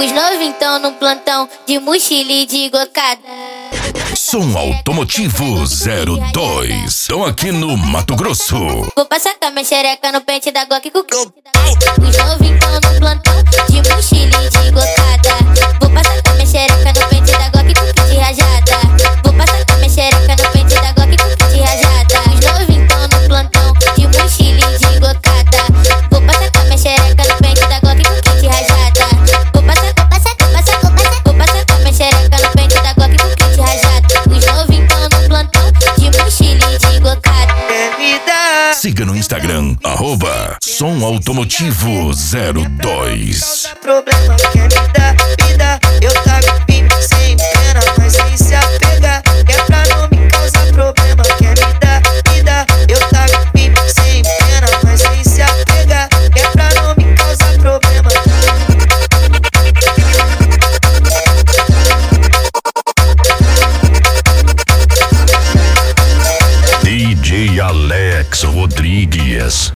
Os novintão no plantão, de mochila e de gocada. Som Automotivo 02. Estão aqui no Mato Grosso. Vou passar com a minha xereca no pente da Glock com os novintão no plantão, de mochila e de gocada. Vou passar com a minha xereca no pente da Glock com kit rajada. Vou passar com a minha xereca no pente da Glock com kit rajada. Os novintão no plantão, de mochila e de gocada. Vou passar com a minha xereca no pente da Glock com kit rajada. Vou passar com a minha xereca no pente da Glock com kit rajada. Os novintão no plantão, de mochila e de gocada. Siga no Instagram, @Som Automotivo 02. Problema quer me dar, eu trago firme sem pena, mas sem se apegar. É pra não me causar problema, quer me dar, eu trago firme sem pena, mas sem se apegar. É pra não me causar problema. DJ Alex Rodrigues.